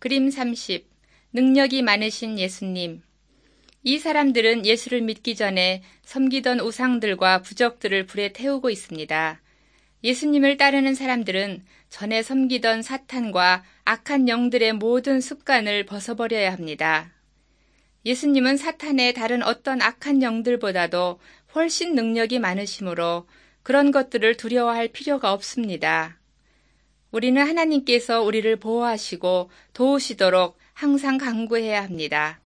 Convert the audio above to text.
그림 30. 능력이 많으신 예수님. 이 사람들은 예수를 믿기 전에 섬기던 우상들과 부적들을 불에 태우고 있습니다. 예수님을 따르는 사람들은 전에 섬기던 사탄과 악한 영들의 모든 습관을 벗어버려야 합니다. 예수님은 사탄의 다른 어떤 악한 영들보다도 훨씬 능력이 많으시므로 그런 것들을 두려워할 필요가 없습니다. 우리는 하나님께서 우리를 보호하시고 도우시도록 항상 간구해야 합니다.